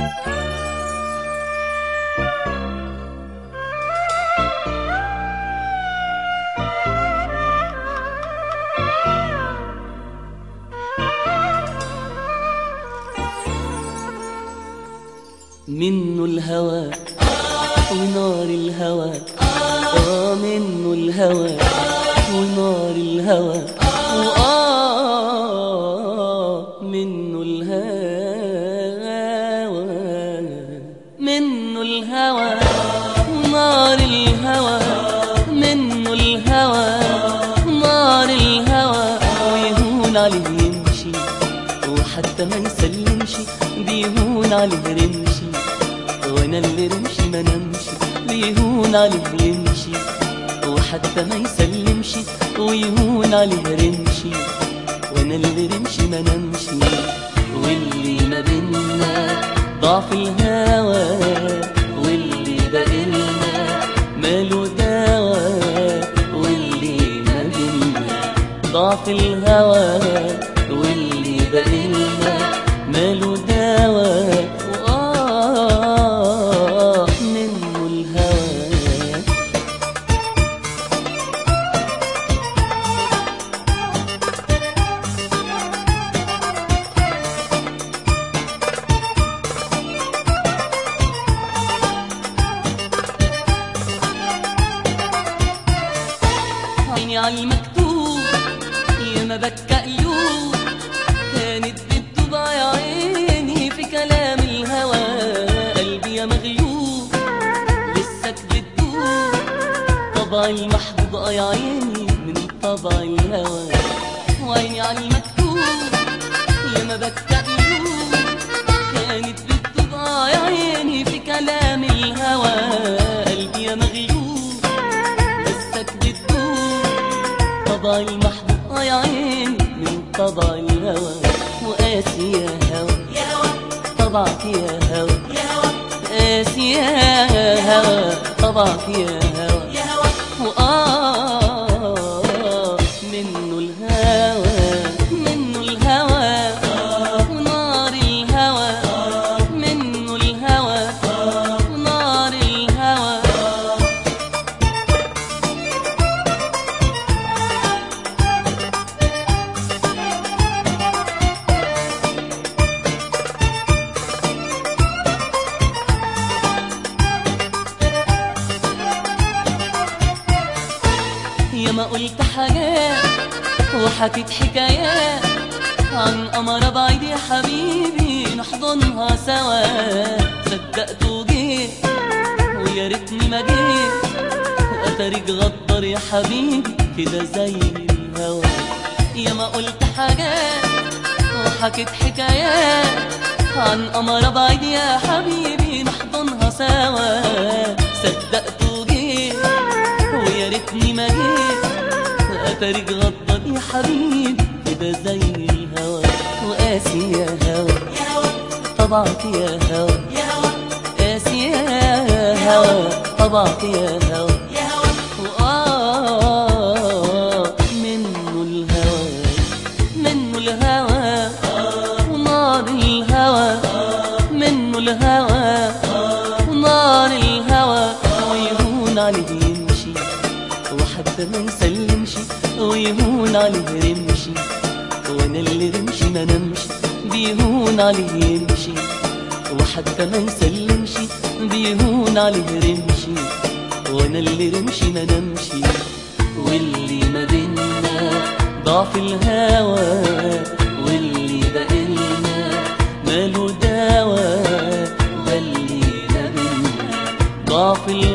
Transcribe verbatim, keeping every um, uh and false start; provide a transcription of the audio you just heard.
منه الهوى ونار الهوى، آه منه الهوى ونار الهوى، وآه منه الهوى، منه الهوى ونار الهوى، منه الهوى ونار الهوى، ويهون عليه يمشي وحتى ما يسلمش، بيهون عليه رمشي وانا اللي رمشي ما نمشي، بيهون عليه يمشي وحتى ما يسلمش، ويهون عليه رمشي وانا اللي رمشي ما نمشي. واللي ما بينا ضعف الهوى، واللي بقلنا ماله دوا، واللي ما بينا ضعف الهوى، واللي بقلنا ماله دوا، وآه منه الهوى. عيني عالمكتوب يا ما بكى قلوب، كانت بتدوب يا عيني في كلام الهوى، قلبي يا مغلوب لسك بتدوب، طبع المحبوب يا عيني من طبع الهوى. وعيني عالمكتوب يا ما بكى قلوب، كانت بتدوب يا عيني في كلام الهوى، قلبي يا مغلوب لسك بتدوب، طبع المحبوب يا عيني من طبع الهوى. وقاسي يا هوى طبعك يا هوى، قاسي يا هوى طبعك يا هوى، وآه منه الهوى، منه الهوى ونار الهوى، منه الهوى ونار الهوى. يا ما قلت حاجات وحكيت حكايات عن قمرة بعيد يا حبيبي نحضنها سوا، صدقت وجيت ويا ريتني ما جيت، اتاريك غدار يا حبيبي كده زي الهوى. يا ما قلت حاجات وحكيت حكايات عن قمرة بعيد يا حبيبي نحضنها سوا، صدقت وجيت ويا ريتني ما جيت، اتاريك غدار يا حبيبي كده زي الهوى. وقاسي يا هوى طبعك يا هوى، قاسي يا هوى طبعك يا هوى، وآه منه الهوى، منه الهوى ونار الهوى، منه الهوى ونار الهوى، ويهون عليه يمشي وحتى ما يسلمش، ويهون عليه رمشي وانا اللي رمشي ما نمشي، بيهون عليه يمشي وحتى ما يسلمش، بيهون عليه رمشي وانا اللي رمشي ما نمشي. واللي ما بينا ضعف الهوى، واللي بقلنا ماله دوا، ده اللي ما بينا ضعف الهوى.